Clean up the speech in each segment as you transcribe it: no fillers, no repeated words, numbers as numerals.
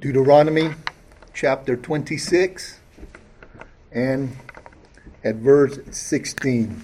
Deuteronomy chapter 26 and at verse 16.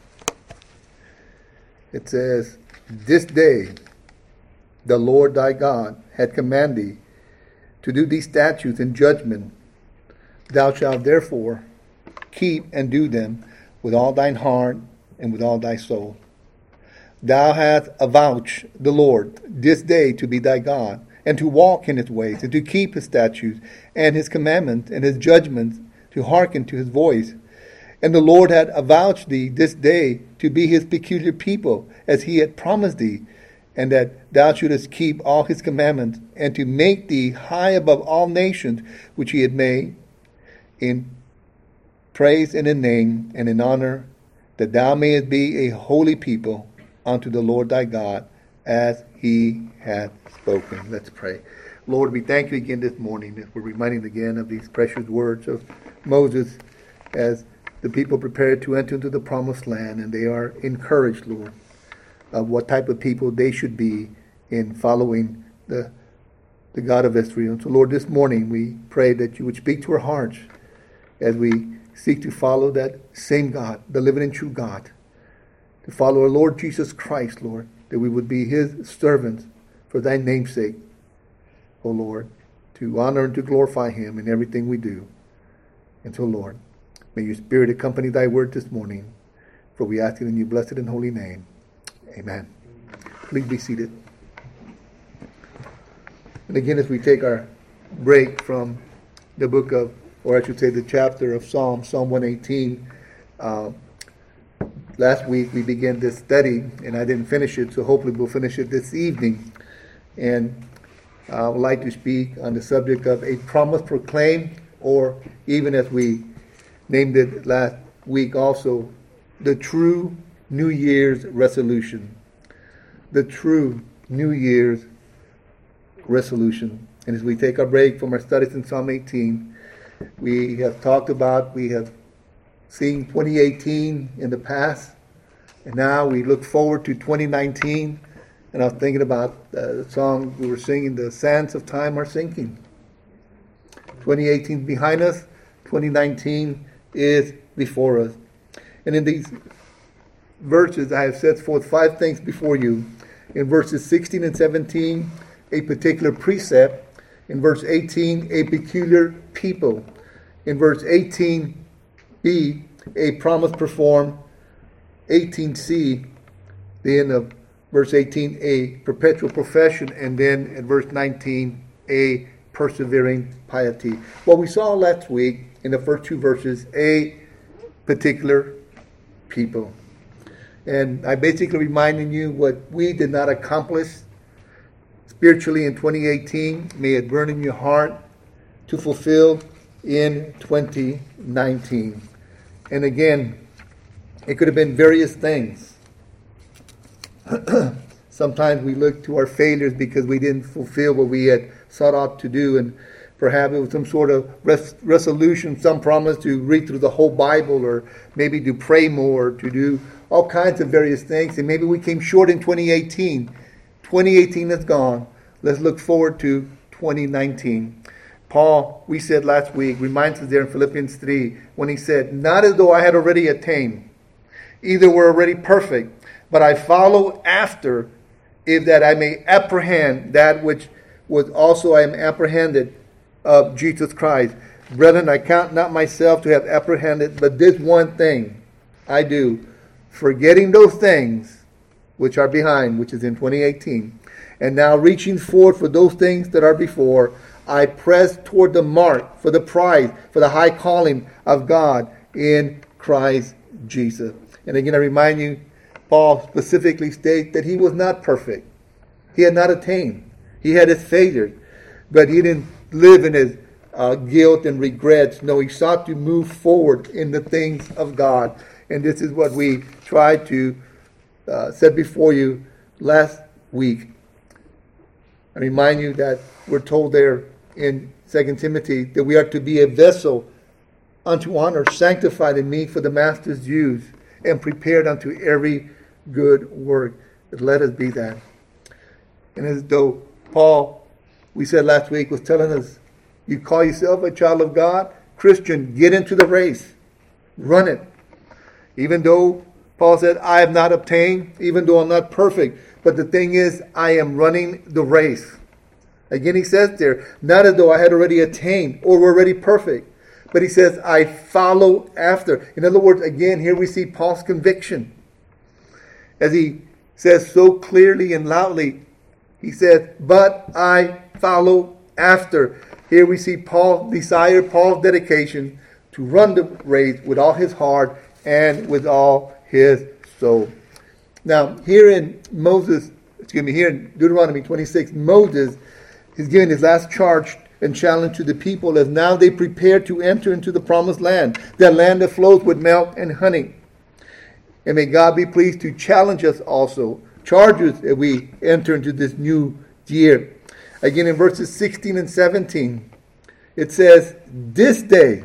It says, "This day the Lord thy God hath commanded thee to do these statutes and judgment. Thou shalt therefore keep and do them with all thine heart and with all thy soul. Thou hast avouched the Lord this day to be thy God, and to walk in his ways, and to keep his statutes, and his commandments, and his judgments, to hearken to his voice. And the Lord hath avouched thee this day to be his peculiar people, as he had promised thee, and that thou shouldest keep all his commandments, and to make thee high above all nations which he had made, in praise and in name and in honor, that thou mayest be a holy people unto the Lord thy God, as he hath spoken." Let's pray. Lord, we thank you again this morning. We're reminding again of these precious words of Moses as the people prepare to enter into the promised land, and they are encouraged, Lord, of what type of people they should be in following the God of Israel. So, Lord, this morning we pray that you would speak to our hearts as we seek to follow that same God, the living and true God, to follow our Lord Jesus Christ, Lord, that we would be his servants for thy name's sake, O Lord, to honor and to glorify him in everything we do. And so, Lord, may your Spirit accompany thy word this morning, for we ask it in your blessed and holy name. Amen. Please be seated. And again, as we take our break from the book of, or I should say the chapter of Psalm 118, last week we began this study, and I didn't finish it, so hopefully we'll finish it this evening. And I would like to speak on the subject of a promise proclaimed, or even as we named it last week also, the true New Year's resolution. The true New Year's resolution. And as we take our break from our studies in Psalm 18, we have seen 2018 in the past, and now we look forward to 2019. And I was thinking about the song we were singing, "The Sands of Time Are Sinking." 2018 is behind us, 2019 is before us. And in these verses, I have set forth 5 things before you. In verses 16 and 17, a particular precept. In verse 18, a peculiar people. In verse 18b, a promise performed. 18c, the end of verse 18, a perpetual profession. And then at verse 19, a persevering piety. What we saw last week in the first 2 verses, a particular people. And I basically reminding you what we did not accomplish spiritually in 2018, may it burn in your heart to fulfill in 2019. And again, it could have been various things. Sometimes we look to our failures because we didn't fulfill what we had sought out to do, and perhaps it was some sort of resolution, some promise to read through the whole Bible, or maybe to pray more, to do all kinds of various things, and maybe we came short in 2018. 2018 is gone. Let's look forward to 2019. Paul, we said last week, reminds us there in Philippians 3, when he said, "Not as though I had already attained, either were already perfect, but I follow after, if that I may apprehend that which was also I am apprehended of Jesus Christ. Brethren, I count not myself to have apprehended, but this one thing I do, forgetting those things which are behind," which is in 2018, "and now reaching forth for those things that are before, I press toward the mark for the prize, for the high calling of God in Christ Jesus." And again, I remind you, Paul specifically states that he was not perfect. He had not attained. He had his failures, but he didn't live in his guilt and regrets. No, he sought to move forward in the things of God. And this is what we tried to set before you last week. I remind you that we're told there in 2 Timothy that we are to be a vessel unto honor, sanctified and meet for the master's use, and prepared unto every good work. Let us be that. And as though Paul we said last week, was telling us, you call yourself a child of God, Christian, get into the race. Run it. Even though Paul said, I have not obtained, even though I'm not perfect. But the thing is, I am running the race. Again, he says there, not as though I had already attained or were already perfect. But he says, I follow after. In other words, again, here we see Paul's conviction. As he says so clearly and loudly, he says, but I follow after. Here we see Paul's desire, Paul's dedication to run the race with all his heart and with all his soul. Now, here in Deuteronomy 26, Moses is giving his last charge and challenge to the people as now they prepare to enter into the promised land, that land that flows with milk and honey. And may God be pleased to challenge us also, charge us as we enter into this new year. Again, in verses 16 and 17, it says, This day,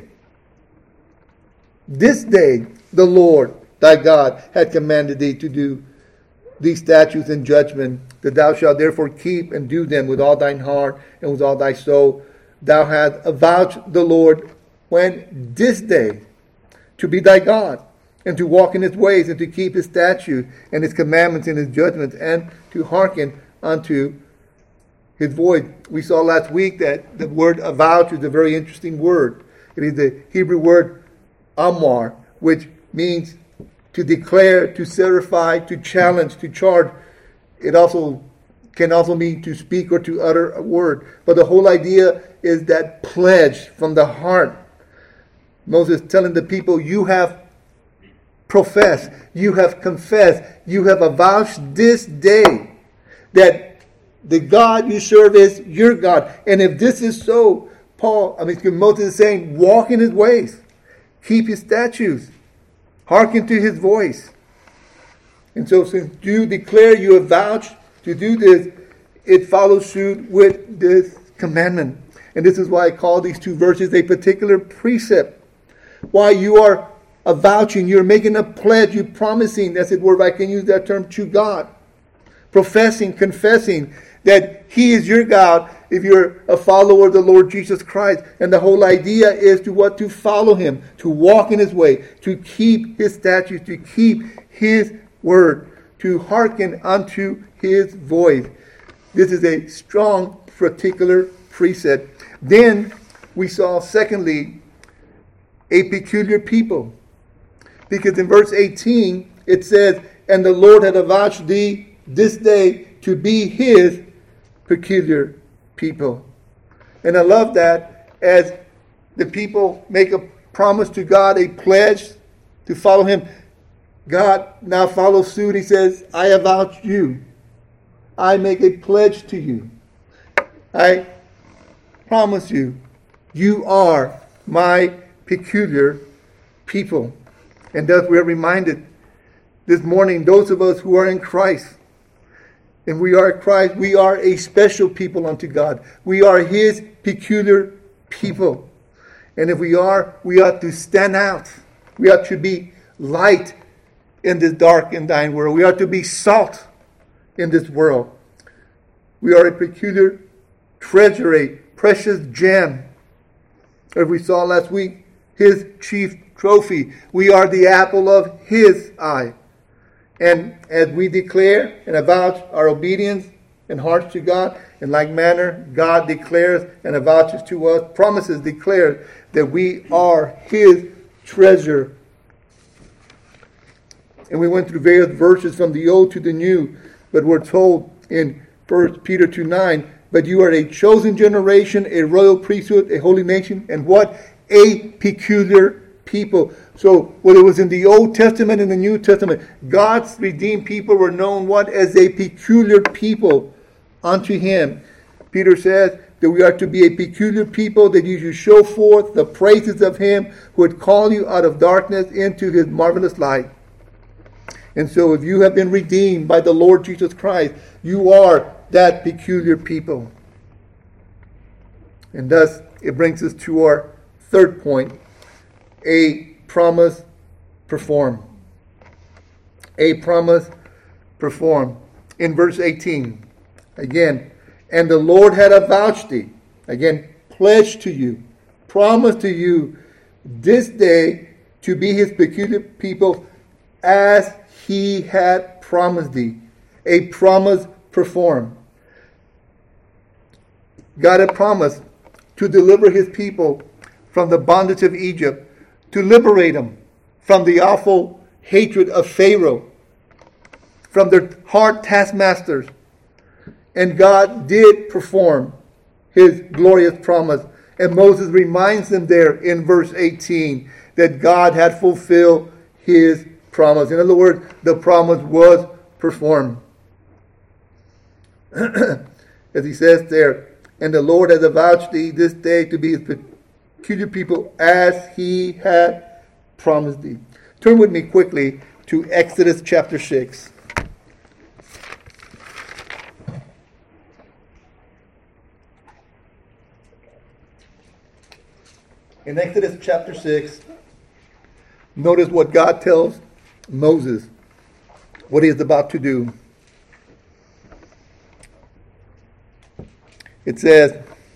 the Lord thy God had commanded thee to do these statutes and judgment, that thou shalt therefore keep and do them with all thine heart and with all thy soul. Thou hast avouched the Lord when this day to be thy God, and to walk in his ways, and to keep his statutes and his commandments and his judgments, and to hearken unto his voice. We saw last week that the word avouch is a very interesting word. It is the Hebrew word amar, which means to declare, to certify, to challenge, to charge. It can also mean to speak or to utter a word. But the whole idea is that pledge from the heart. Moses telling the people, you have professed, you have confessed, you have avouched this day that the God you serve is your God. And if this is so, Moses is saying, walk in his ways, keep his statutes, hearken to his voice. And so since you declare you have vouched to do this, it follows suit with this commandment. And this is why I call these two verses a particular precept. Why you are avouching, you're making a pledge, you're promising, that's the word, I can use that term, to God. Professing, confessing that he is your God if you're a follower of the Lord Jesus Christ. And the whole idea is to follow him, to walk in his way, to keep his statutes, to keep his word, to hearken unto his voice. This is a strong particular precept. Then we saw, secondly, a peculiar people. Because in verse 18, it says, and the Lord had avouched thee this day to be his peculiar people. And I love that as the people make a promise to God, a pledge to follow him. God now follows suit. He says, I avouch you. I make a pledge to you. I promise you, you are my peculiar people. And thus we are reminded this morning, those of us who are in Christ, and we are Christ, we are a special people unto God. We are his peculiar people. And if we are, we ought to stand out. We ought to be light in this dark and dying world. We ought to be salt in this world. We are a peculiar treasure, a precious gem. As we saw last week, his chief trophy. We are the apple of his eye. And as we declare and avouch our obedience and hearts to God, in like manner, God declares and avouches to us, promises, declares that we are his treasure. And we went through various verses from the Old to the New, but we're told in 1 Peter 2:9, but you are a chosen generation, a royal priesthood, a holy nation, and what? A peculiar people. So whether it was in the Old Testament and the New Testament, God's redeemed people were known what? As a peculiar people unto him. Peter says that we are to be a peculiar people, that you should show forth the praises of him who had called you out of darkness into his marvelous light. And so if you have been redeemed by the Lord Jesus Christ, you are that peculiar people. And thus it brings us to our third point, a promise perform. A promise perform. In verse 18, again, And the Lord had avouched thee, again, pledged to you, promised to you this day to be his peculiar people as he had promised thee. A promise performed. God had promised to deliver his people from the bondage of Egypt, to liberate them from the awful hatred of Pharaoh, from their hard taskmasters. And God did perform his glorious promise. And Moses reminds them there in verse 18 that God had fulfilled his promise. In other words, the promise was performed. As he says there, and the Lord has avouched thee this day to be his peculiar people as he had promised thee. Turn with me quickly to Exodus chapter 6. In Exodus chapter 6, notice what God tells Moses, what he is about to do. It says,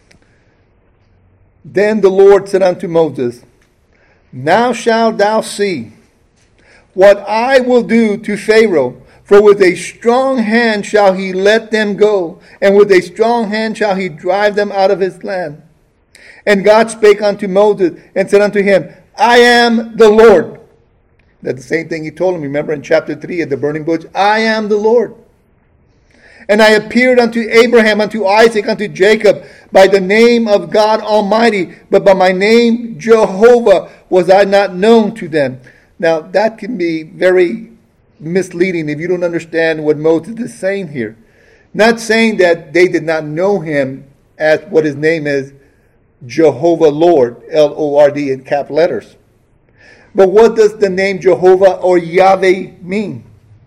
Then the Lord said unto Moses, Now shalt thou see what I will do to Pharaoh, for with a strong hand shall he let them go, and with a strong hand shall he drive them out of his land. And God spake unto Moses and said unto him, I am the Lord. That's the same thing he told him, remember in chapter 3 at the burning bush, I am the Lord. And I appeared unto Abraham, unto Isaac, unto Jacob, by the name of God Almighty, but by my name Jehovah was I not known to them. Now that can be very misleading if you don't understand what Moses is saying here. Not saying that they did not know him as what his name is, Jehovah Lord, L-O-R-D in cap letters. But what does the name Jehovah or Yahweh mean?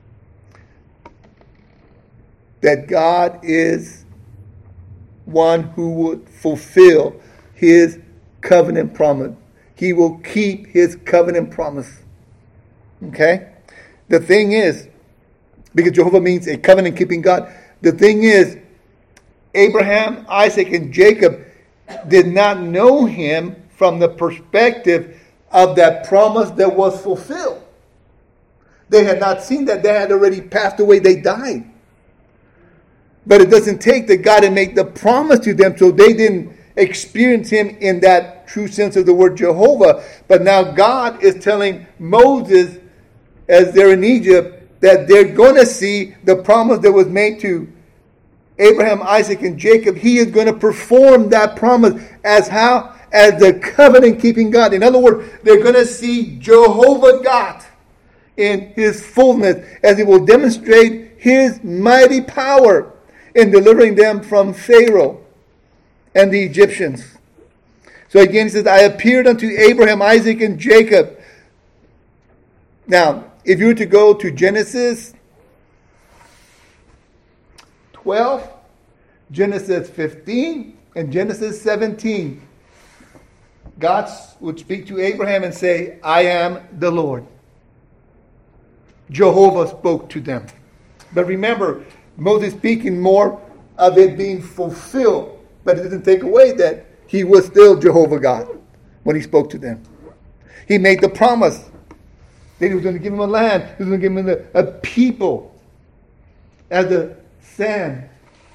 That God is one who would fulfill his covenant promise. He will keep his covenant promise. Okay? The thing is, because Jehovah means a covenant-keeping God, the thing is, Abraham, Isaac, and Jacob did not know him from the perspective of that promise that was fulfilled. They had not seen that. They had already passed away. They died. But it doesn't take that God had made the promise to them, so they didn't experience him in that true sense of the word Jehovah. But now God is telling Moses, as they're in Egypt, that they're going to see the promise that was made to Abraham, Isaac, and Jacob. He is going to perform that promise as how? As the covenant-keeping God. In other words, they're going to see Jehovah God in his fullness as he will demonstrate his mighty power in delivering them from Pharaoh and the Egyptians. So again, he says, I appeared unto Abraham, Isaac, and Jacob. Now, if you were to go to Genesis 12, Genesis 15, and Genesis 17, God would speak to Abraham and say, I am the Lord. Jehovah spoke to them. But remember, Moses speaking more of it being fulfilled, but it doesn't take away that he was still Jehovah God when he spoke to them. He made the promise that he was going to give him a land, he was going to give him a people as the sand,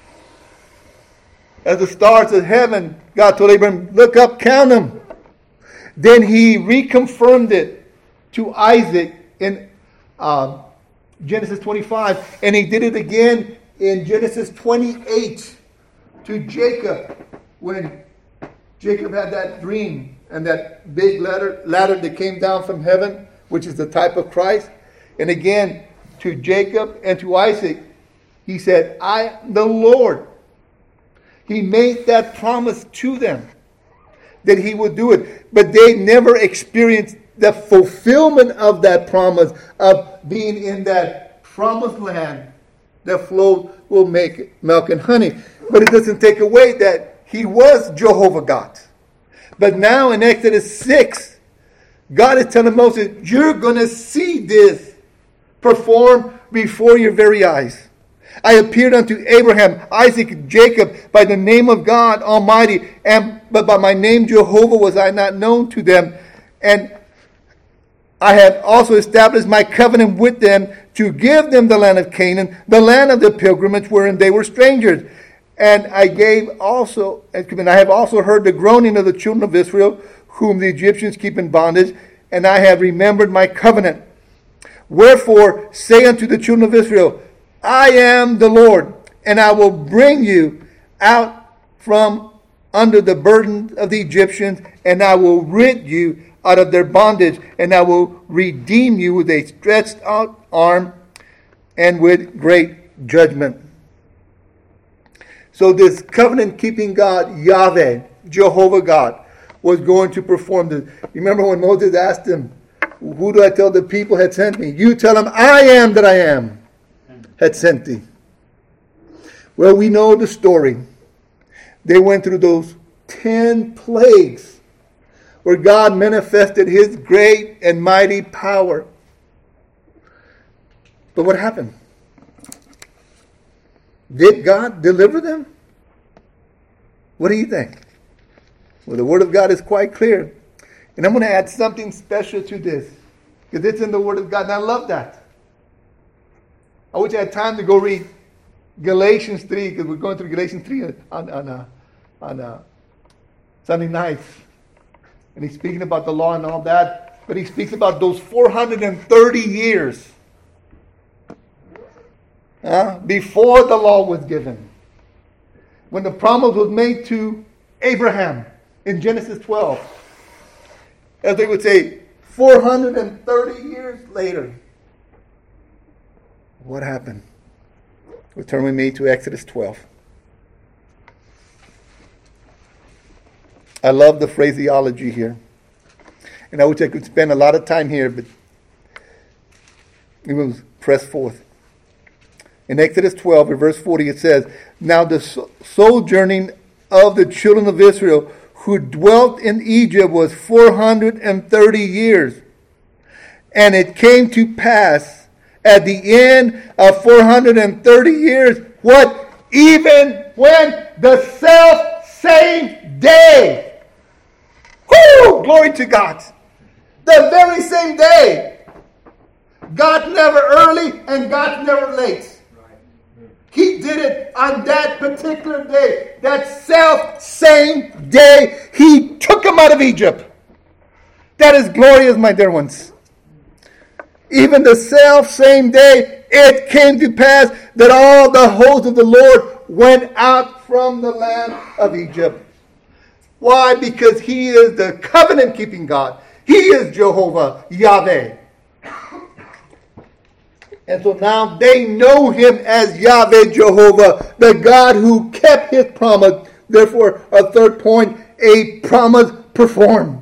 as the stars of heaven. God told Abraham, look up, count them. Then he reconfirmed it to Isaac in Genesis 25, and he did it again in Genesis 28 to Jacob when Jacob had that dream and that big ladder that came down from heaven, which is the type of Christ. And again to Jacob and to Isaac, he said, I am the Lord. He made that promise to them that he would do it, but they never experienced the fulfillment of that promise of being in that promised land that flowed will make milk and honey. But it doesn't take away that he was Jehovah God. But now in Exodus 6, God is telling Moses, you're going to see this perform before your very eyes. I appeared unto Abraham, Isaac, and Jacob by the name of God Almighty, but by my name Jehovah was I not known to them. And I have also established my covenant with them to give them the land of Canaan, the land of the pilgrimage wherein they were strangers. And I have also heard the groaning of the children of Israel, whom the Egyptians keep in bondage, and I have remembered my covenant. Wherefore say unto the children of Israel, I am the Lord, and I will bring you out from under the burden of the Egyptians, and I will rid you out of their bondage, and I will redeem you with a stretched out arm and with great judgment. So this covenant-keeping God, Yahweh, Jehovah God, was going to perform this. Remember when Moses asked him, who do I tell the people had sent me? You tell them, I am that I am had sent thee. Well, we know the story. They went through those 10 plagues where God manifested his great and mighty power. But what happened? Did God deliver them? What do you think? Well, the Word of God is quite clear. And I'm going to add something special to this, because it's in the Word of God, and I love that. I wish I had time to go read Galatians 3, because we're going through Galatians 3 on Sunday nights. And he's speaking about the law and all that, but he speaks about those 430 years before the law was given. When the promise was made to Abraham in Genesis 12. As they would say, 430 years later. What happened? Turn with me to Exodus 12. I love the phraseology here. And I wish I could spend a lot of time here, but it was pressed forth. In Exodus 12, in verse 40, it says, Now the sojourning of the children of Israel who dwelt in Egypt was 430 years. And it came to pass at the end of 430 years, what? Even when the self-same day. Whoo! Glory to God. The very same day. God never early and God never late. He did it on that particular day. That self-same day, he took them out of Egypt. That is glorious, my dear ones. Even the self-same day, it came to pass that all the hosts of the Lord went out from the land of Egypt. Why? Because he is the covenant-keeping God. He is Jehovah, Yahweh. And so now they know him as Yahweh Jehovah, the God who kept his promise. Therefore, a third point, a promise performed.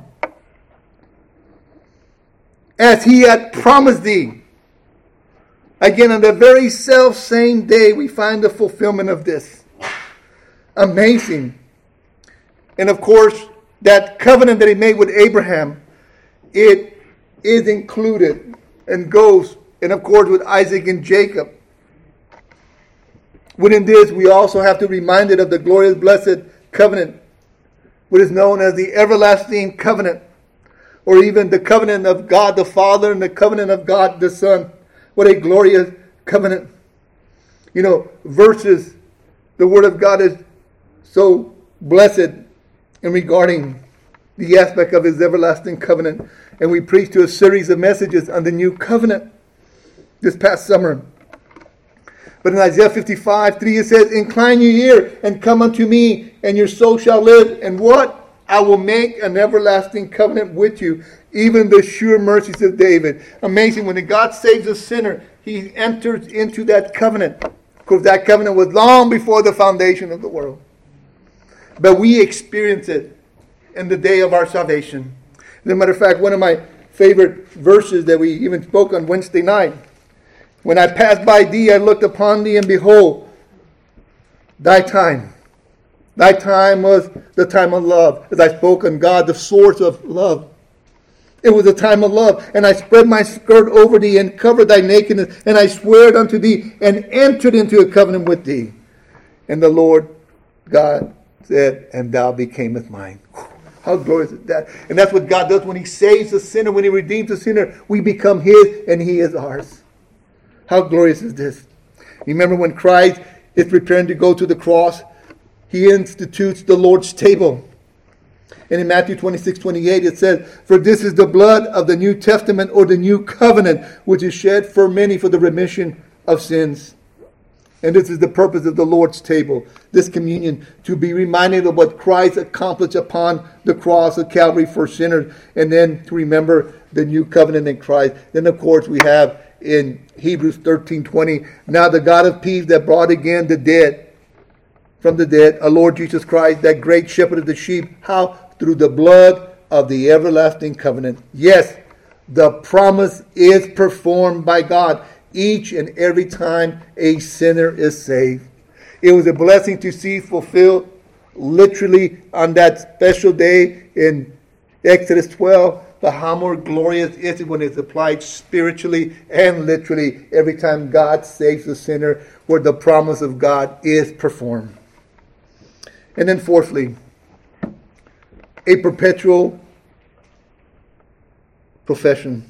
As he had promised thee. Again, on the very self-same day, we find the fulfillment of this. Amazing. And of course, that covenant that he made with Abraham, it is included and goes and of course with Isaac and Jacob. Within this, we also have to be reminded of the glorious blessed covenant, what is known as the everlasting covenant, or even the covenant of God the Father and the covenant of God the Son. What a glorious covenant. You know, verses, the Word of God is so blessed in regarding the aspect of his everlasting covenant. And we preached to a series of messages on the new covenant this past summer. But in Isaiah 55:3 it says, Incline your ear and come unto me, and your soul shall live. And what? I will make an everlasting covenant with you, even the sure mercies of David. Amazing. When God saves a sinner, he enters into that covenant. Because that covenant was long before the foundation of the world. But we experience it in the day of our salvation. As a matter of fact, one of my favorite verses that we even spoke on Wednesday night. When I passed by thee, I looked upon thee, and behold, thy time. Thy time was the time of love. As I spoke on God, the source of love. It was a time of love. And I spread my skirt over thee and covered thy nakedness. And I swore unto thee and entered into a covenant with thee. And the Lord God said, and thou becamest mine. How glorious is that? And that's what God does when he saves a sinner, when he redeems a sinner. We become his and he is ours. How glorious is this? Remember when Christ is preparing to go to the cross, he institutes the Lord's table. And in Matthew 26:28 it says, for this is the blood of the New Testament or the New Covenant, which is shed for many for the remission of sins. And this is the purpose of the Lord's table, this communion, to be reminded of what Christ accomplished upon the cross of Calvary for sinners, and then to remember the new covenant in Christ. Then, of course, we have in Hebrews 13:20, now the God of peace that brought again the dead from the dead, our Lord Jesus Christ, that great shepherd of the sheep, how? Through the blood of the everlasting covenant. Yes, the promise is performed by God each and every time a sinner is saved. It was a blessing to see fulfilled literally on that special day in Exodus 12. But how more glorious is it when it's applied spiritually and literally every time God saves a sinner, where the promise of God is performed. And then fourthly, a perpetual profession.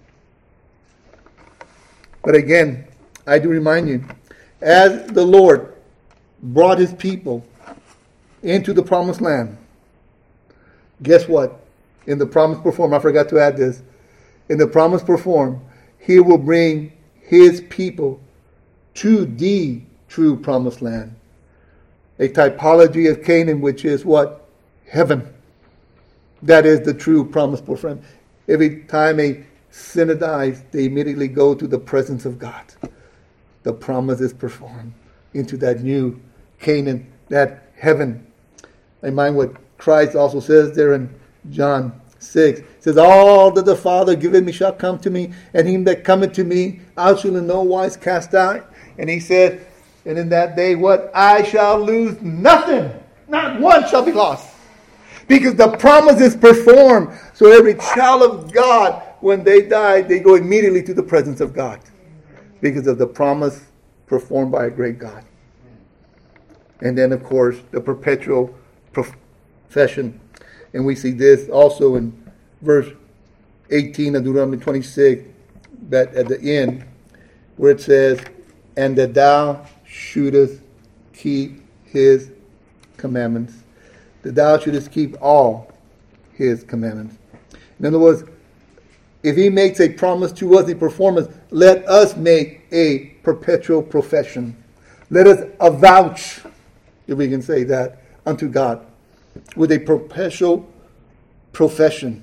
But again, I do remind you, as the Lord brought his people into the promised land, guess what? In the promise performed, I forgot to add this. In the promise performed, he will bring his people to the true promised land. A typology of Canaan, which is what? Heaven. That is the true promise performed. Every time a sinner dies, they immediately go to the presence of God. The promise is performed into that new Canaan, that heaven. I mind what Christ also says there in John 6. It says, all that the Father giveth me shall come to me, and him that cometh to me I shall in no wise cast out. And he said, and in that day what? I shall lose nothing. Not one shall be lost. Because the promise is performed. So every child of God, when they die, they go immediately to the presence of God. Because of the promise performed by a great God. And then, of course, the perpetual profession. And we see this also in verse 18 of Deuteronomy 26, that at the end, where it says, and that thou shouldest keep his commandments. That thou shouldest keep all his commandments. In other words, if he makes a promise to us, a performance, let us make a perpetual profession. Let us avouch, if we can say that, unto God with a perpetual profession.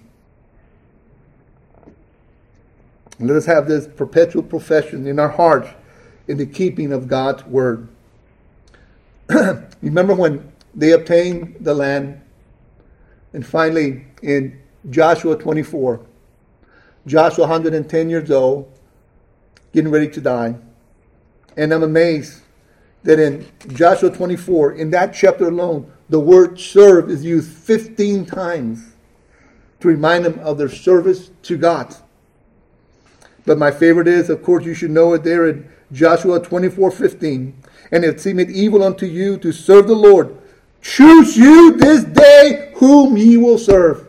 And let us have this perpetual profession in our hearts in the keeping of God's word. Remember when they obtained the land, and finally in Joshua 24, Joshua 110 years old, getting ready to die. And I'm amazed that in Joshua 24, in that chapter alone, the word serve is used 15 times to remind them of their service to God. But my favorite is, of course, you should know it there in Joshua 24:15. And it seemeth evil unto you to serve the Lord. Choose you this day whom ye will serve.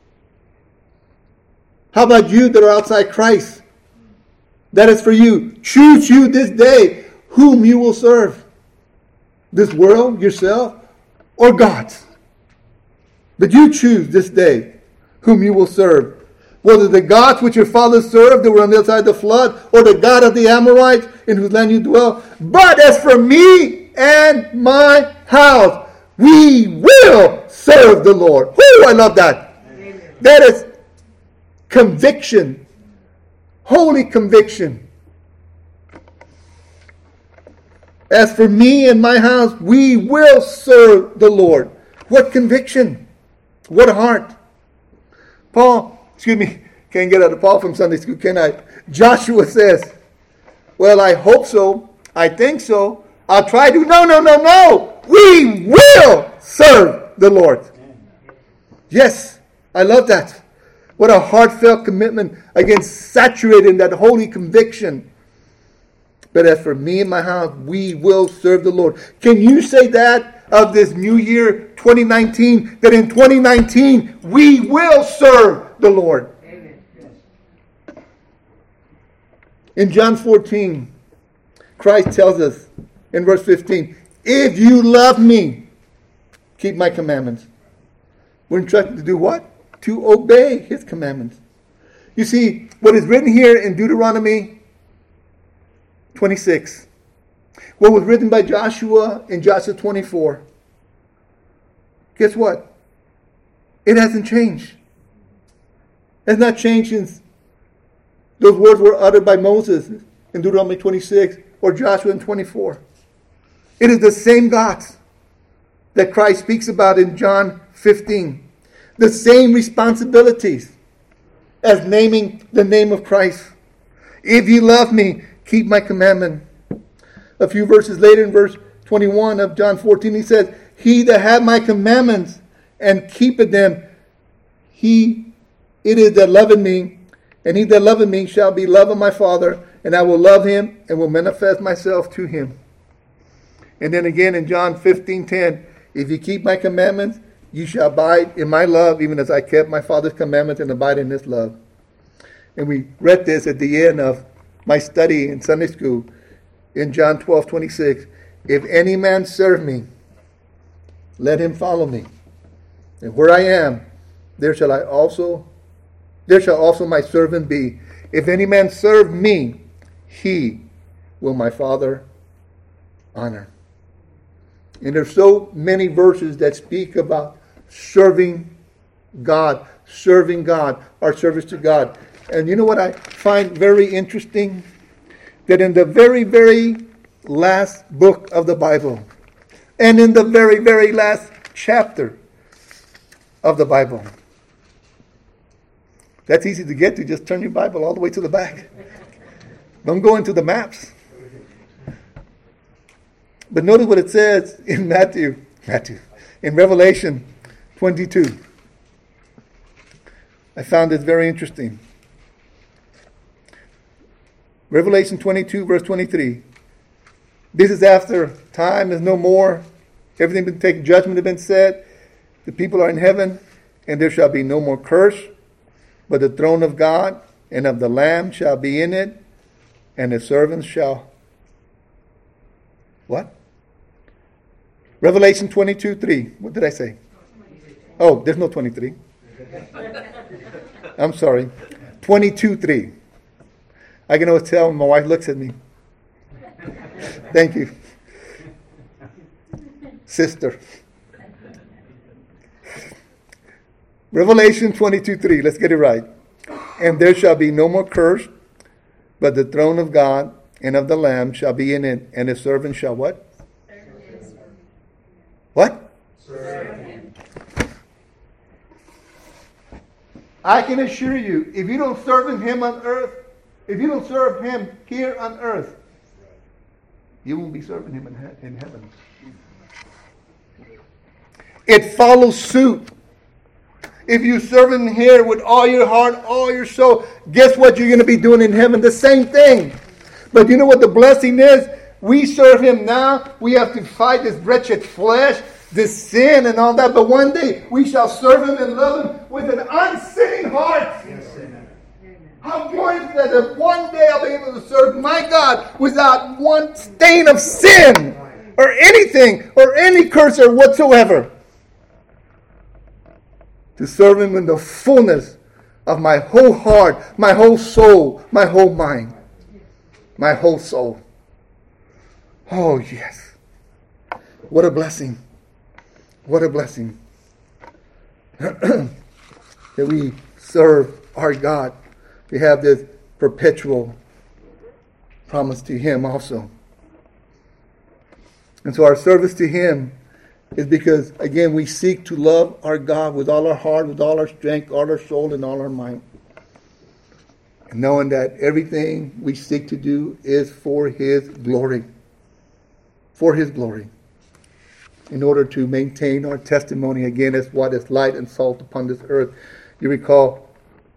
How about you that are outside Christ? That is for you. Choose you this day whom you will serve. This world, yourself, or God. But you choose this day whom you will serve. Whether the gods which your fathers served that were on the other side of the flood, or the God of the Amorites in whose land you dwell. But as for me and my house, we will serve the Lord. Whoo, I love that. Amen. That is conviction. Holy conviction. As for me and my house, we will serve the Lord. What conviction. What heart. Can't get out of Paul from Sunday school, can I? Joshua says, well, I hope so. I think so. I'll try to. No. We will serve the Lord. Yes, I love that. What a heartfelt commitment, again, saturated in that holy conviction. But as for me and my house, we will serve the Lord. Can you say that of this new year, 2019, that in 2019, we will serve the Lord? Amen. In John 14, Christ tells us in verse 15, if you love me, keep my commandments. We're instructed to do what? To obey his commandments. You see, what is written here in Deuteronomy 26, what was written by Joshua in Joshua 24, guess what? It hasn't changed. It has not changed since those words were uttered by Moses in Deuteronomy 26 or Joshua in 24. It is the same God that Christ speaks about in John 15. The same responsibilities as naming the name of Christ. If you love me, keep my commandment. A few verses later in verse 21 of John 14, he says, he that hath my commandments and keepeth them, it is that loveth me, and he that loveth me shall be loved of my Father, and I will love him and will manifest myself to him. And then again in John 15:10, if you keep my commandments, you shall abide in my love, even as I kept my Father's commandments and abide in his love. And we read this at the end of my study in Sunday school in John 12:26. If any man serve me, let him follow me. And where I am, there shall also my servant be. If any man serve me, he will my Father honor. And there's so many verses that speak about serving God, our service to God. And you know what I find very interesting? That in the very, very last book of the Bible, and in the very, very last chapter of the Bible, that's easy to get to. Just turn your Bible all the way to the back. Don't go into the maps. But notice what it says in in Revelation 22. I found this very interesting. Revelation 22, verse 23. This is after time is no more. Everything been taken, judgment has been said. The people are in heaven, and there shall be no more curse, but the throne of God and of the Lamb shall be in it, and his servants shall... What? Revelation 22:3. What did I say? Oh, there's no 23. I'm sorry. 22:3. I can always tell when my wife looks at me. Thank you, sister. Revelation 22:3. Let's get it right. And there shall be no more curse, but the throne of God and of the Lamb shall be in it, and his servants shall what? What? Serve him. I can assure you, if you don't serve him on earth, if you don't serve him here on earth, you won't be serving him in heaven. It follows suit. If you serve him here with all your heart, all your soul, guess what you're going to be doing in heaven? The same thing. But you know what the blessing is? We serve him now. We have to fight this wretched flesh, this sin and all that. But one day we shall serve him and love him with an unsinning heart. Yes, amen. How glorious that one day I'll be able to serve my God without one stain of sin or anything or any curse or whatsoever. To serve him in the fullness of my whole heart, my whole soul, my whole mind, my whole soul. Oh, yes. What a blessing. What a blessing. That we serve our God. We have this perpetual promise to him also. And so our service to him is because, again, we seek to love our God with all our heart, with all our strength, all our soul, and all our mind. And knowing that everything we seek to do is for his glory. For his glory. In order to maintain our testimony, again, as what is light and salt upon this earth. You recall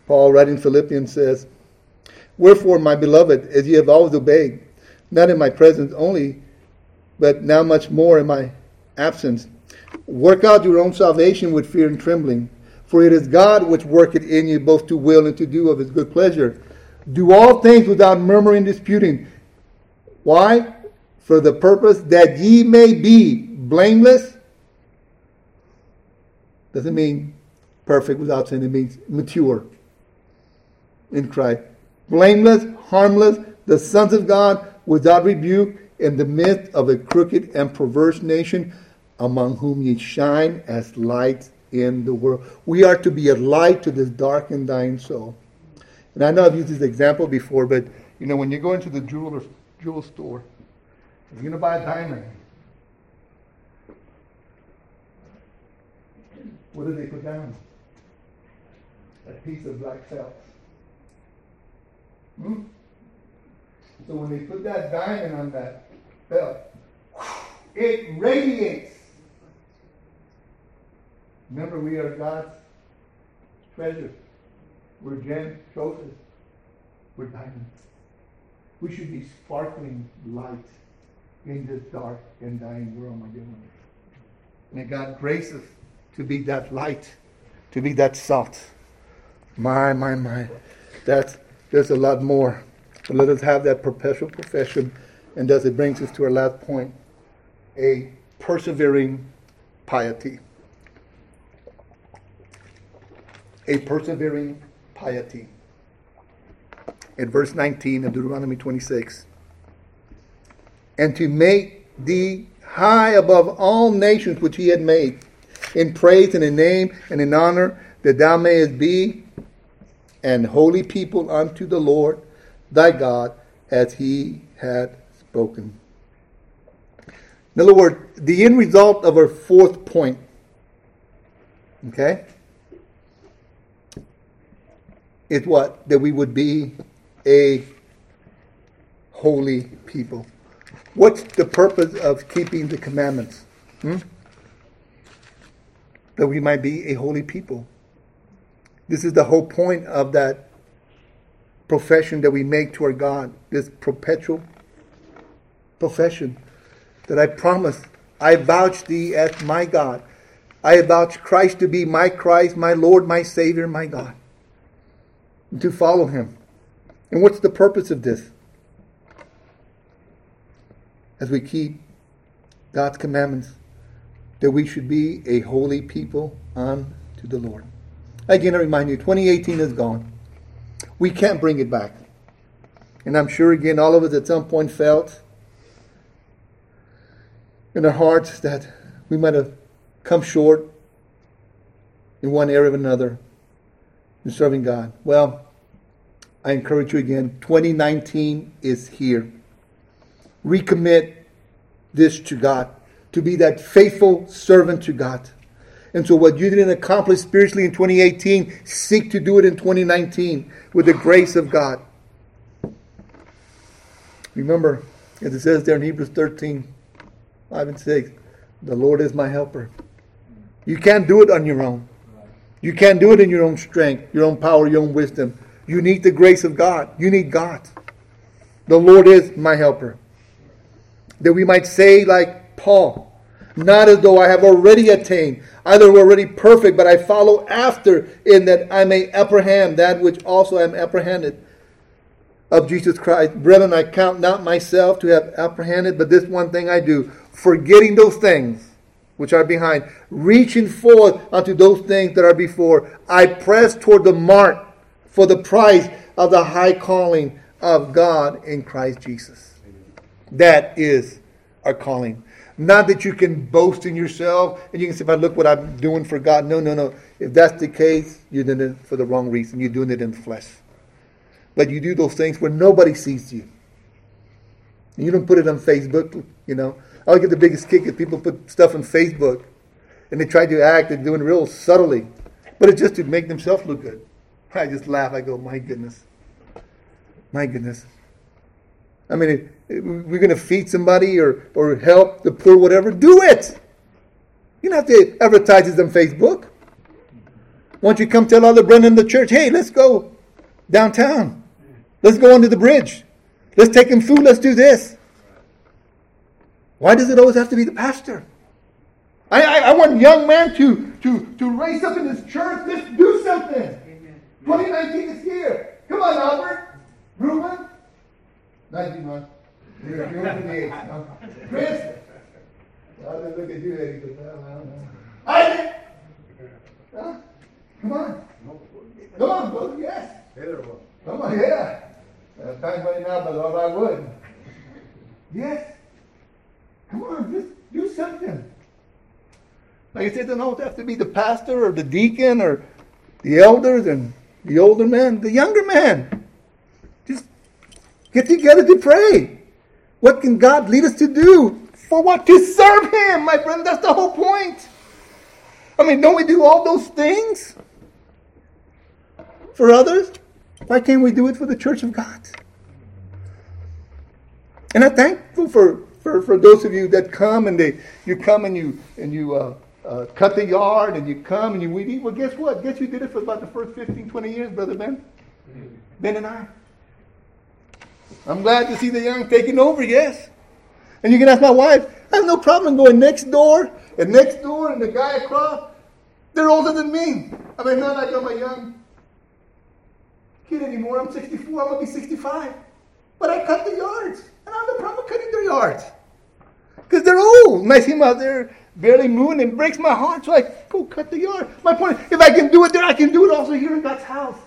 Paul, writing Philippians, says, "Wherefore, my beloved, as ye have always obeyed, not in my presence only, but now much more in my absence, work out your own salvation with fear and trembling. For it is God which worketh in you both to will and to do of his good pleasure. Do all things without murmuring and disputing." Why? "For the purpose that ye may be blameless." Doesn't mean perfect without sin. It means mature in Christ. Blameless, harmless, the sons of God, without rebuke, in the midst of a crooked and perverse nation, among whom ye shine as lights in the world. We are to be a light to this dark and dying soul. And I know I've used this example before, but when you go into the jewel store, if you're going to buy a diamond, what do they put down? A piece of black felt. So when they put that diamond on that felt, it radiates. Remember, we are God's treasure. We're gems, trophies. We're diamonds. We should be sparkling light in this dark and dying world, my dear ones. May God grace us to be that light, to be that salt. My. There's a lot more. But let us have that perpetual profession. And thus it brings us to our last point, a persevering piety. A persevering piety. In verse 19 of Deuteronomy 26. "And to make thee high above all nations which he had made, in praise and in name and in honor, that thou mayest be an holy people unto the Lord thy God, as he had spoken." In other words, the end result of our fourth point, okay, is what? That we would be a holy people. What's the purpose of keeping the commandments? That we might be a holy people. This is the whole point of that profession that we make to our God. This perpetual profession that I promise, I vouch thee as my God. I vouch Christ to be my Christ, my Lord, my Savior, my God. And to follow him. And what's the purpose of this? As we keep God's commandments, that we should be a holy people unto the Lord. Again, I remind you, 2018 is gone. We can't bring it back. And I'm sure, again, all of us at some point felt in our hearts that we might have come short in one area or another in serving God. Well, I encourage you again, 2019 is here. Recommit this to God, to be that faithful servant to God. And so what you didn't accomplish spiritually in 2018, seek to do it in 2019 with the grace of God. Remember, as it says there in Hebrews 13, 5 and 6, the Lord is my helper. You can't do it on your own. You can't do it in your own strength, your own power, your own wisdom. You need the grace of God. You need God. The Lord is my helper. That we might say like Paul, not as though I have already attained, either already perfect, but I follow after in that I may apprehend that which also I am apprehended of Jesus Christ. Brethren, I count not myself to have apprehended, but this one thing I do, forgetting those things which are behind, reaching forth unto those things that are before, I press toward the mark for the prize of the high calling of God in Christ Jesus. That is our calling. Not that you can boast in yourself and you can say, if I look what I'm doing for God. No. If that's the case, you're doing it for the wrong reason. You're doing it in the flesh. But you do those things where nobody sees you. You don't put it on Facebook, I get the biggest kick if people put stuff on Facebook and they try to act, they're doing it real subtly. But it's just to make themselves look good. I just laugh. I go, my goodness. My goodness. I mean, if we're going to feed somebody or help the poor, whatever, do it. You don't have to advertise it on Facebook. Why don't you come tell other brethren in the church, hey, let's go downtown. Let's go under the bridge. Let's take him food. Let's do this. Why does it always have to be the pastor? I want young men to raise up in this church. Let's do something. 2019 is here. Come on, Albert. Ruben. 91. You're over the age. No? Chris. I'll just look at you, Eddie. But I don't know. Isaac. Huh? Come on. Come on, brother. Yes. Come on, yeah. Time's running out, but all I would. Yes. Come on, just do something. Like I said, it doesn't always have to be the pastor or the deacon or the elders and the older men, the younger men. Just get together to pray. What can God lead us to do? For what? To serve Him, my friend. That's the whole point. I mean, don't we do all those things for others? Why can't we do it for the church of God? And I'm thankful for those of you that come and you come and you cut the yard and you come and you weed eat. Well, guess what? Guess you did it for about the first 15, 20 years, Brother Ben. Ben and I. I'm glad to see the young taking over, yes. And you can ask my wife, I have no problem going next door and the guy across. They're older than me. I mean, not like I'm a young kid anymore. I'm 64. I'm going to be 65. But I cut the yards. And I have no problem cutting their yards. Because they're old. And I see them out there barely moving and it breaks my heart. So I go cut the yard. My point is, if I can do it there, I can do it also here in God's house.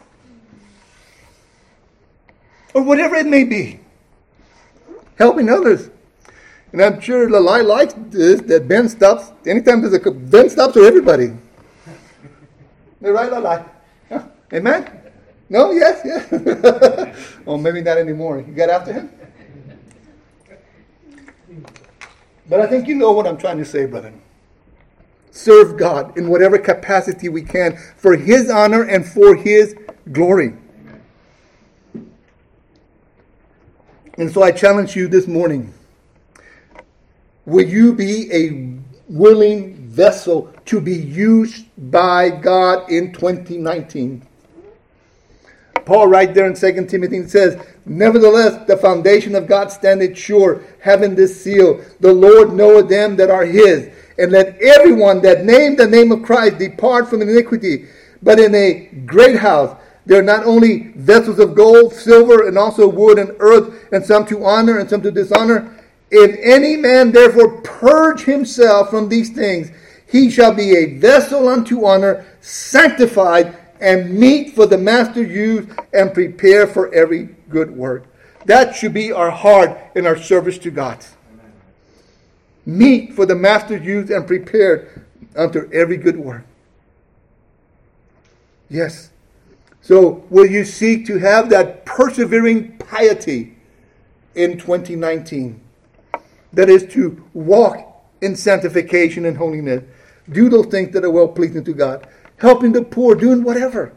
Or whatever it may be. Helping others. And I'm sure Lalai likes this, that Ben stops. Anytime there's Ben stops for everybody. They're right, Lalai? Huh? Amen? No? Yes? Yeah. Oh, maybe not anymore. You got after him? But I think you know what I'm trying to say, brother. Serve God in whatever capacity we can for His honor and for His glory. And so I challenge you this morning. Will you be a willing vessel to be used by God in 2019? Paul right there in 2 Timothy says, nevertheless, the foundation of God standeth sure, having this seal, the Lord knoweth them that are His. And let everyone that name the name of Christ depart from iniquity. But in a great house there are not only vessels of gold, silver, and also wood and earth, and some to honor and some to dishonor. If any man therefore purge himself from these things, he shall be a vessel unto honor, sanctified, and meet for the master use, and prepare for every good work. That should be our heart in our service to God. Meet for the master's use and prepared unto every good work. Yes. So will you seek to have that persevering piety in 2019? That is to walk in sanctification and holiness. Do those things that are well-pleasing to God. Helping the poor, doing whatever.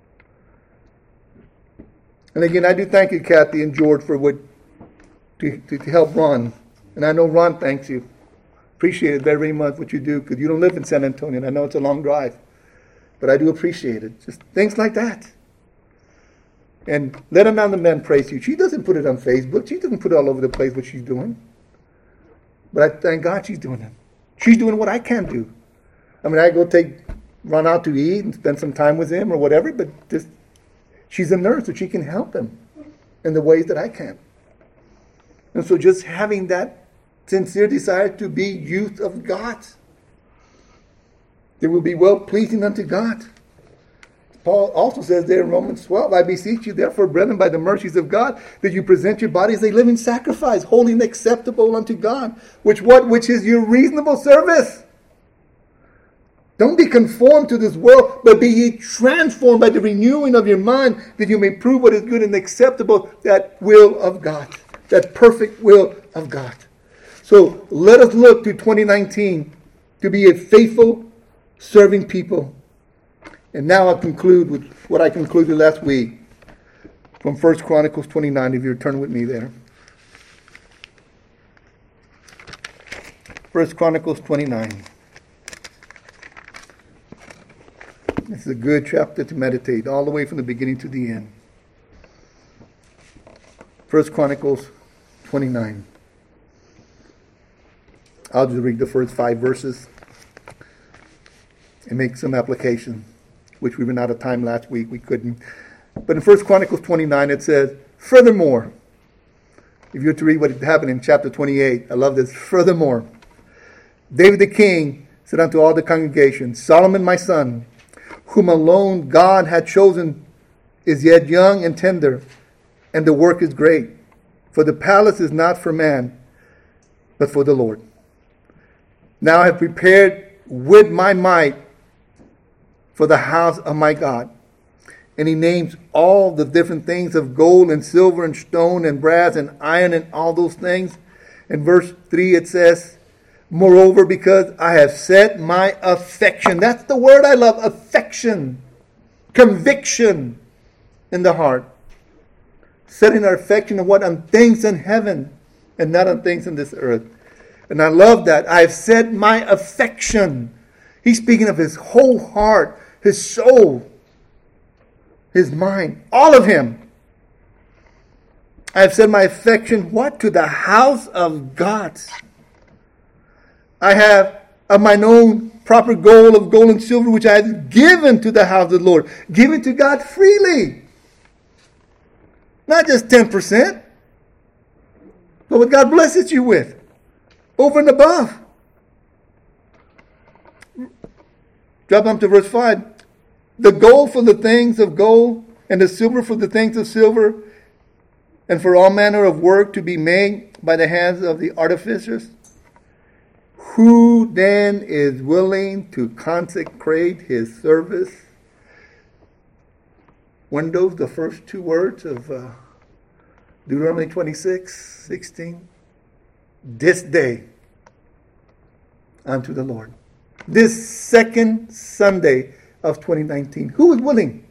And again, I do thank you, Kathy and George, for to help Ron. And I know Ron thanks you. Appreciate it very, very much what you do, because you don't live in San Antonio, and I know it's a long drive. But I do appreciate it. Just things like that. And let another man praise you. She doesn't put it on Facebook. She doesn't put it all over the place what she's doing. But I thank God she's doing it. She's doing what I can't do. I mean, I go run out to eat and spend some time with him or whatever, but she's a nurse, so she can help him in the ways that I can. And so just having that sincere desire to be youth of God, that will be well-pleasing unto God. Paul also says there in Romans 12, I beseech you therefore, brethren, by the mercies of God, that you present your bodies a living sacrifice, holy and acceptable unto God, which is your reasonable service. Don't be conformed to this world, but be ye transformed by the renewing of your mind, that you may prove what is good and acceptable, that will of God, that perfect will of God. So let us look to 2019 to be a faithful, serving people. And now I'll conclude with what I concluded last week from 1 Chronicles 29, if you turn with me there. 1 Chronicles 29. This is a good chapter to meditate, all the way from the beginning to the end. 1 Chronicles 29. I'll just read the first 5 verses and make some application, which we ran out of time last week. We couldn't. But in 1 Chronicles 29, it says, furthermore, if you were to read what happened in chapter 28, I love this. Furthermore, David the king said unto all the congregation, Solomon my son, whom alone God had chosen, is yet young and tender, and the work is great. For the palace is not for man, but for the Lord. Now I have prepared with my might for the house of my God. And he names all the different things of gold and silver and stone and brass and iron and all those things. In verse 3 it says, moreover, because I have set my affection, that's the word I love, affection, conviction in the heart. Setting our affection on what? On things in heaven and not on things in this earth. And I love that. I have set my affection. He's speaking of his whole heart, his soul, his mind, all of him. I have set my affection, what? To the house of God. I have of mine own proper gold of gold and silver, which I have given to the house of the Lord. Given to God freely. Not just 10%, but what God blesses you with. Over and above. Drop down to verse 5. The gold for the things of gold, and the silver for the things of silver, and for all manner of work to be made by the hands of the artificers. Who then is willing to consecrate his service? When those the first 2 words of Deuteronomy 26:16. This day unto the Lord. This second Sunday of 2019. Who is willing?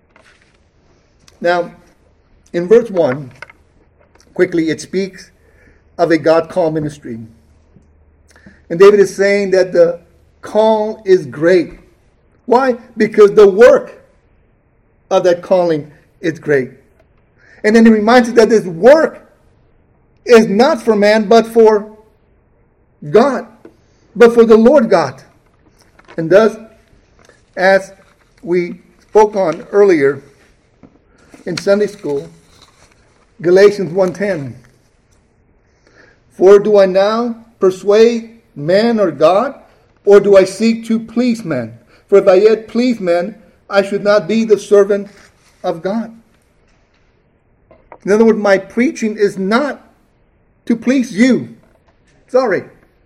Now, in verse 1, quickly, it speaks of a God call ministry. And David is saying that the call is great. Why? Because the work of that calling is great. And then he reminds us that this work is not for man, but for God, but for the Lord God. And thus, as we spoke on earlier in Sunday school, Galatians 1:10. For do I now persuade man or God, or do I seek to please men? For if I yet please men, I should not be the servant of God. In other words, my preaching is not to please you. Sorry.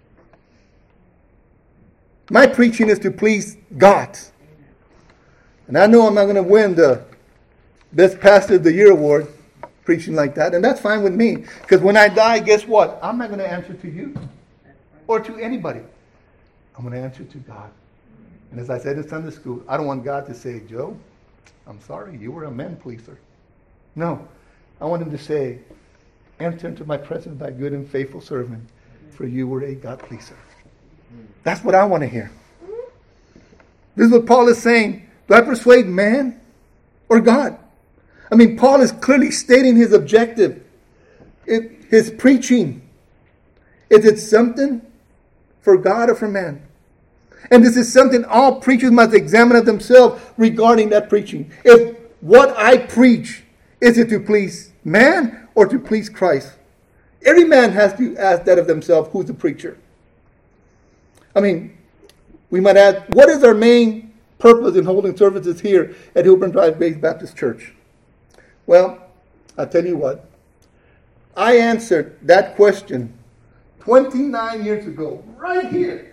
My preaching is to please God. And I know I'm not going to win the Best Pastor of the Year award preaching like that. And that's fine with me. Because when I die, guess what? I'm not going to answer to you or to anybody. I'm going to answer to God. And as I said in Sunday school, I don't want God to say, Joe, I'm sorry, you were a man pleaser. No. I want him to say, enter into my presence, thy good and faithful servant, for you were a God pleaser. That's what I want to hear. This is what Paul is saying. Do I persuade man or God? I mean, Paul is clearly stating his objective. His preaching. Is it something for God or for man? And this is something all preachers must examine of themselves regarding that preaching. If what I preach, is it to please man or to please Christ? Every man has to ask that of themselves, who's the preacher? I mean, we might ask, what is our main purpose in holding services here at Hilburn Drive Base Baptist Church? Well, I'll tell you what. I answered that question 29 years ago, right here.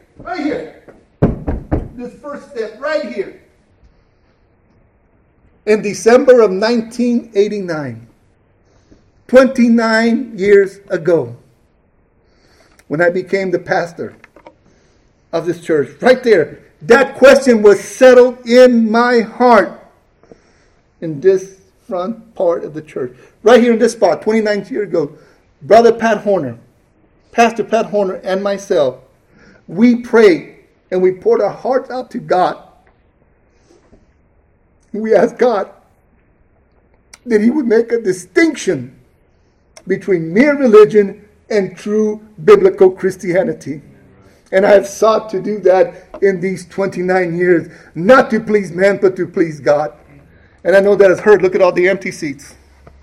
This first step, right here. In December of 1989. 29 years ago. When I became the pastor of this church. Right there. That question was settled in my heart. In this front part of the church. Right here in this spot, 29 years ago. Brother Pat Horner, Pastor Pat Horner and myself, we prayed and we poured our hearts out to God. we ask God that He would make a distinction between mere religion and true biblical Christianity. And I have sought to do that in these 29 years, not to please man, but to please God. And I know that has hurt. Look at all the empty seats.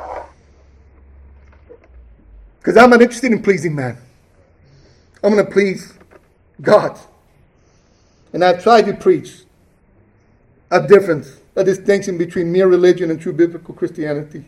Because I'm not interested in pleasing man. I'm going to please God. And I've tried to preach a difference, a distinction between mere religion and true biblical Christianity.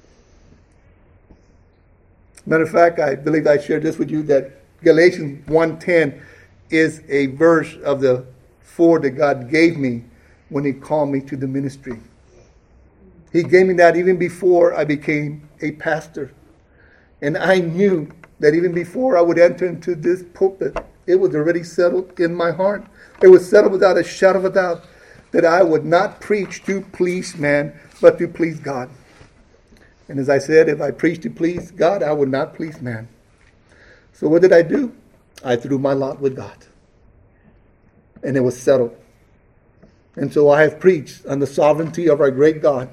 Matter of fact, I believe I shared this with you, that Galatians 1:10 is a verse of the 4 that God gave me when He called me to the ministry. He gave me that even before I became a pastor. And I knew that even before I would enter into this pulpit, it was already settled in my heart. It was settled without a shadow of a doubt that I would not preach to please man, but to please God. And as I said, if I preached to please God, I would not please man. So what did I do? I threw my lot with God. And it was settled. And so I have preached on the sovereignty of our great God,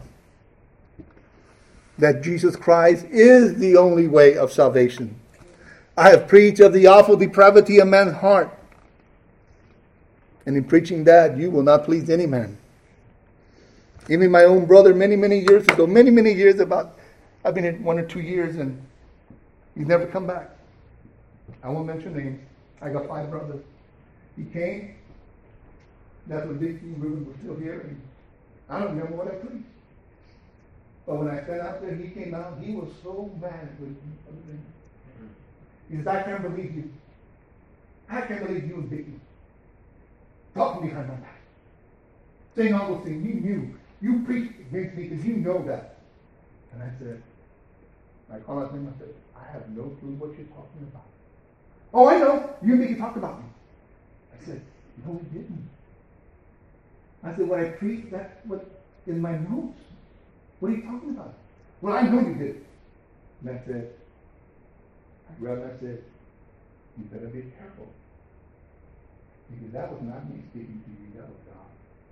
that Jesus Christ is the only way of salvation. I have preached of the awful depravity of man's heart. And in preaching that, you will not please any man. Even my own brother many years ago, many years about, I've been here 1 or 2 years and he's never come back. I won't mention names. I got 5 brothers. He came. That's when Vicky and Ruben were still here. And I don't remember what I preached. But when I sat out there, he came out. He was so mad with me. He says, I can't believe you. I can't believe you and Vicky talking behind my back, saying all those things. You knew. You preached against me because you know that. And I said, I called out to him. I said, I have no clue what you're talking about. Oh, I know. You and Vicky talked about me. I said, no, we didn't. I said, when I preached, that's what in my notes. What are you talking about? Well, I know you did. And I said, I said, you better be careful. Because that was not me speaking to you, that was God.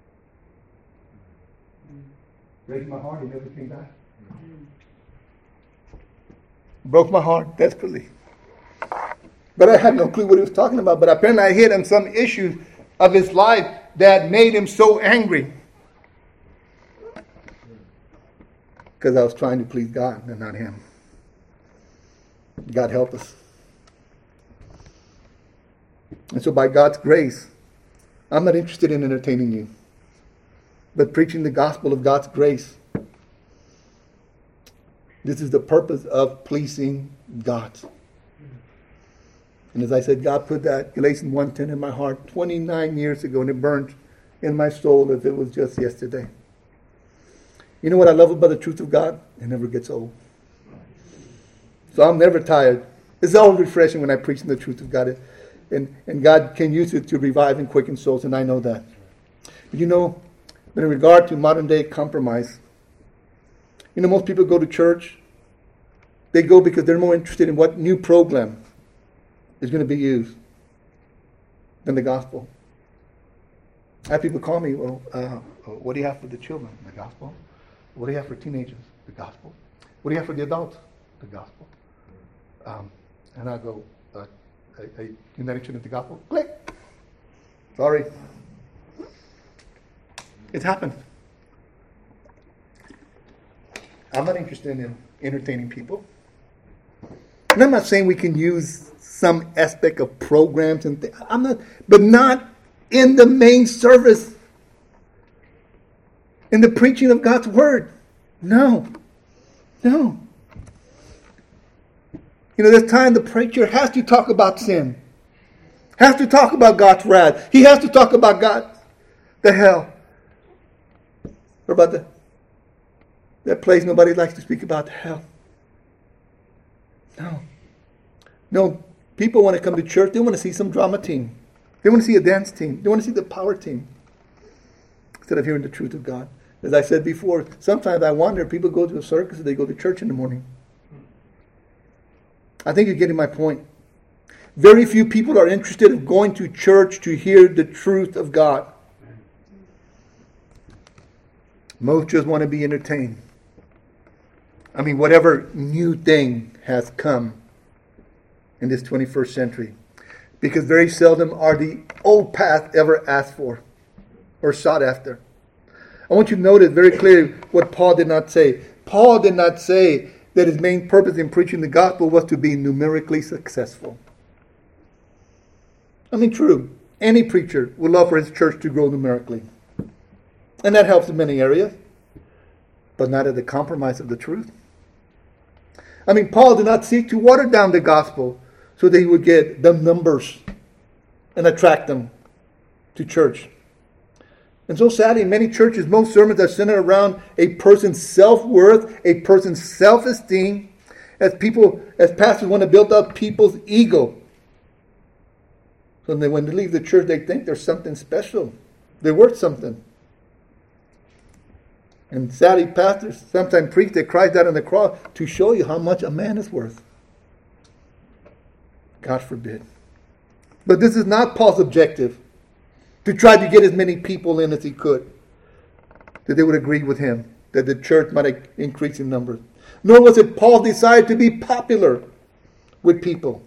Breaks my heart, he never came back. Broke my heart desperately. But I had no clue what he was talking about. But apparently I hit on some issues of his life that made him so angry. Because I was trying to please God and not him. God help us. And so by God's grace, I'm not interested in entertaining you, but preaching the gospel of God's grace. This is the purpose of pleasing God. And as I said, God put that Galatians 1:10 in my heart 29 years ago, and it burned in my soul as it was just yesterday. You know what I love about the truth of God? It never gets old. So I'm never tired. It's always refreshing when I preach the truth of God. And God can use it to revive and quicken souls, and I know that. But you know, in regard to modern day compromise, you know, most people go to church. They go because they're more interested in what new program is going to be used than the gospel. I have people call me, well, what do you have for the children? The gospel. What do you have for teenagers? The gospel. What do you have for the adults? The gospel. And I go, you're not interested in the gospel? Click. Sorry. It's happened. I'm not interested in entertaining people. And I'm not saying we can use some aspect of programs and things. I'm not, but not in the main service. In the preaching of God's word. No. No. You know, this time the preacher has to talk about sin. Has to talk about God's wrath. He has to talk about God, the hell. Or about that place nobody likes to speak about, hell. No. No. People want to come to church. They want to see some drama team. They want to see a dance team. They want to see the power team. Instead of hearing the truth of God. As I said before, sometimes I wonder if people go to a circus or they go to church in the morning. I think you're getting my point. Very few people are interested in going to church to hear the truth of God. Most just want to be entertained. I mean, whatever new thing has come in this 21st century. Because very seldom are the old path ever asked for or sought after. I want you to notice very clearly what Paul did not say. Paul did not say that his main purpose in preaching the gospel was to be numerically successful. I mean, true. Any preacher would love for his church to grow numerically. And that helps in many areas. But not at the compromise of the truth. I mean, Paul did not seek to water down the gospel so that he would get the numbers and attract them to church. And so sadly, in many churches, most sermons are centered around a person's self-worth, a person's self-esteem, as pastors want to build up people's ego. So when they leave the church, they think they're something special. They're worth something. And sadly, pastors sometimes preach that Christ died on the cross to show you how much a man is worth. God forbid. But this is not Paul's objective, to try to get as many people in as he could, that they would agree with him, that the church might increase in numbers. Nor was it Paul's desire to be popular with people.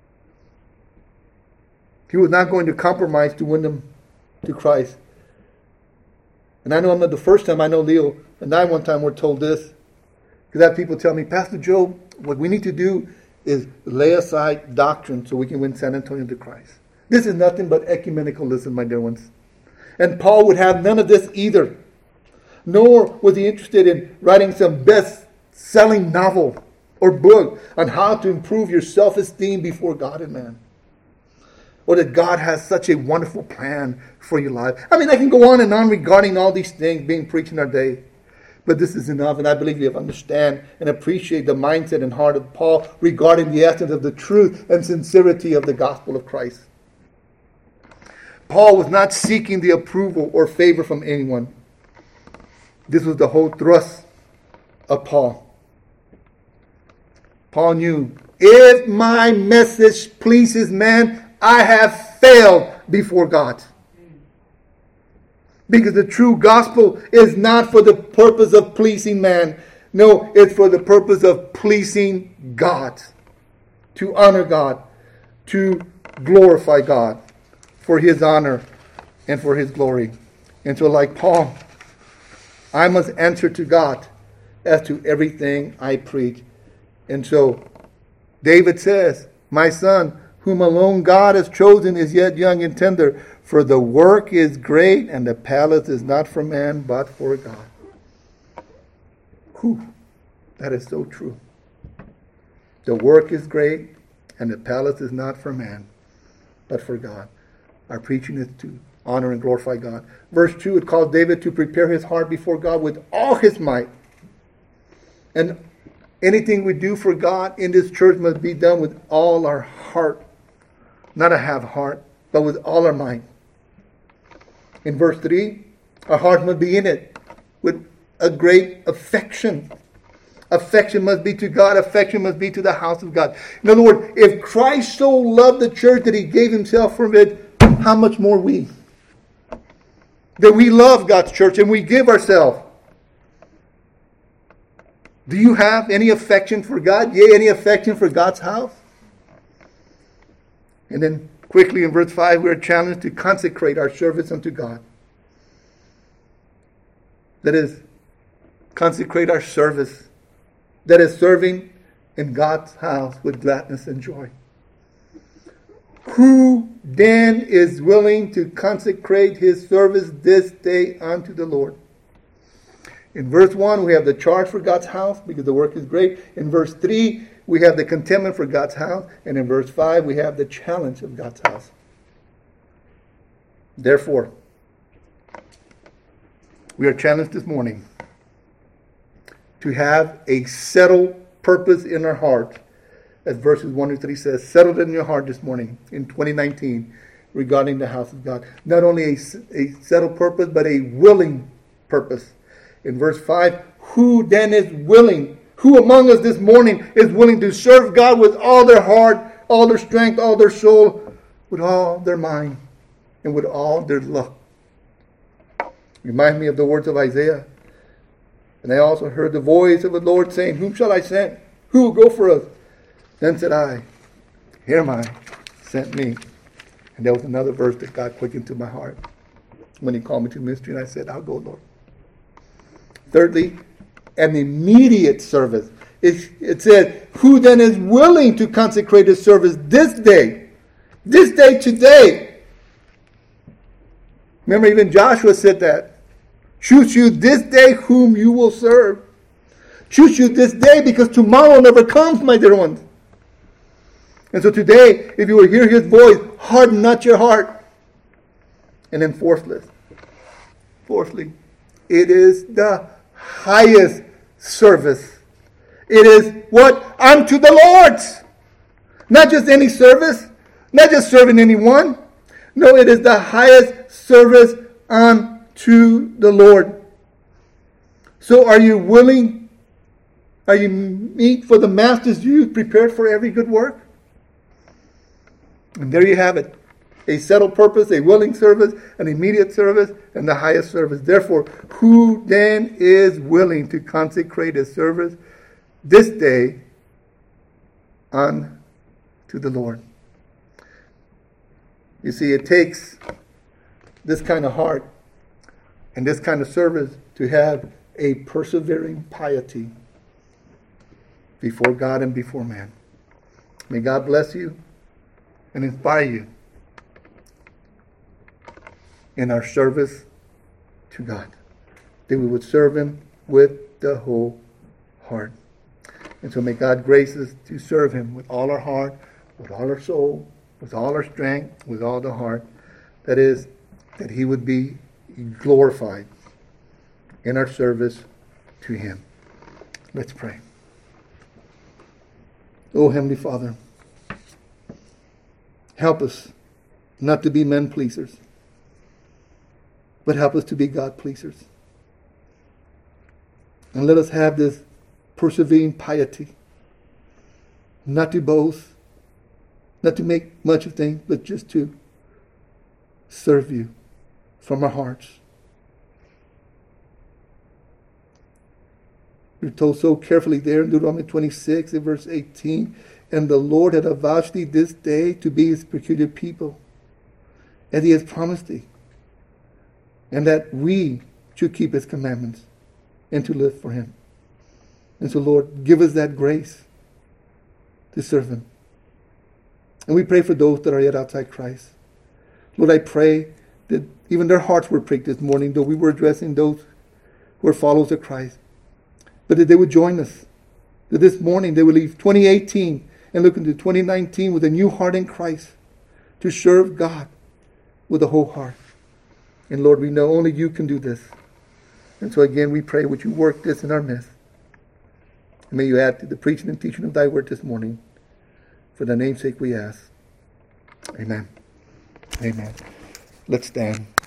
He was not going to compromise to win them to Christ. And I know I'm not the first time. I know Leo and I one time were told this. Because I have people tell me, Pastor Joe, what we need to do is lay aside doctrine so we can win San Antonio to Christ. This is nothing but ecumenicalism, my dear ones. And Paul would have none of this either. Nor was he interested in writing some best-selling novel or book on how to improve your self-esteem before God and man. Or that God has such a wonderful plan for your life. I mean, I can go on and on regarding all these things being preached in our day. But this is enough, and I believe you have understand and appreciate the mindset and heart of Paul regarding the essence of the truth and sincerity of the gospel of Christ. Paul was not seeking the approval or favor from anyone. This was the whole thrust of Paul. Paul knew, if my message pleases man, I have failed before God. Because the true gospel is not for the purpose of pleasing man. No, it's for the purpose of pleasing God. To honor God. To glorify God. For His honor and for His glory. And so like Paul, I must answer to God as to everything I preach. And so David says, my son, whom alone God has chosen, is yet young and tender. For the work is great, and the palace is not for man, but for God. Whew, that is so true. The work is great, and the palace is not for man, but for God. Our preaching is to honor and glorify God. Verse 2, it calls David to prepare his heart before God with all his might. And anything we do for God in this church must be done with all our heart. Not a half heart, but with all our might. In verse 3, our heart must be in it with a great affection. Affection must be to God. Affection must be to the house of God. In other words, if Christ so loved the church that He gave Himself for it, how much more we? That we love God's church and we give ourselves. Do you have any affection for God? Yea, any affection for God's house? And then quickly in verse 5, we are challenged to consecrate our service unto God. That is, consecrate our service. That is, serving in God's house with gladness and joy. Who then is willing to consecrate his service this day unto the Lord? In verse 1, we have the charge for God's house because the work is great. In verse 3, we have the contentment for God's house. And in verse 5, we have the challenge of God's house. Therefore, we are challenged this morning to have a settled purpose in our heart. As verses 1 to 3 says, settled in your heart this morning in 2019 regarding the house of God. Not only a settled purpose, but a willing purpose. In verse 5, who then is willing? Who among us this morning is willing to serve God with all their heart, all their strength, all their soul, with all their mind, and with all their love? Remind me of the words of Isaiah. And I also heard the voice of the Lord saying, Whom shall I send? Who will go for us? Then said I, Here am I, sent me. And there was another verse that God quickened to my heart when he called me to ministry, and I said, I'll go, Lord. Thirdly, an immediate service. It said, who then is willing to consecrate his service this day today? Remember, even Joshua said that. Choose you this day whom you will serve. Choose you this day because tomorrow never comes, my dear ones. And so today, if you will hear his voice, harden not your heart. And then fourthly, it is the highest service. It is what? Unto the Lord's. Not just any service, not just serving anyone. No, it is the highest service unto the Lord. So are you willing? Are you meet for the master's use, prepared for every good work? And there you have it. A settled purpose, a willing service, an immediate service, and the highest service. Therefore, who then is willing to consecrate his service this day unto the Lord? You see, it takes this kind of heart and this kind of service to have a persevering piety before God and before man. May God bless you and inspire you in our service to God, that we would serve him with the whole heart. And so may God grace us to serve him with all our heart, with all our soul, with all our strength, with all the heart. That is, that he would be glorified in our service to him. Let's pray. Oh, Heavenly Father, help us not to be men pleasers, but help us to be God pleasers. And let us have this persevering piety, not to boast, not to make much of things, but just to serve you from our hearts. We're told so carefully there in Deuteronomy 26, in verse 18, and the Lord hath avouched thee this day to be his peculiar people, as he has promised thee, and that we should keep his commandments and to live for him. And so, Lord, give us that grace to serve him. And we pray for those that are yet outside Christ. Lord, I pray that even their hearts were pricked this morning, though we were addressing those who are followers of Christ. But that they would join us. That this morning they would leave 2018 and look into 2019 with a new heart in Christ to serve God with a whole heart. And Lord, we know only you can do this. And so again, we pray, would you work this in our midst? And may you add to the preaching and teaching of thy word this morning. For the name's sake we ask. Amen. Amen. Let's stand.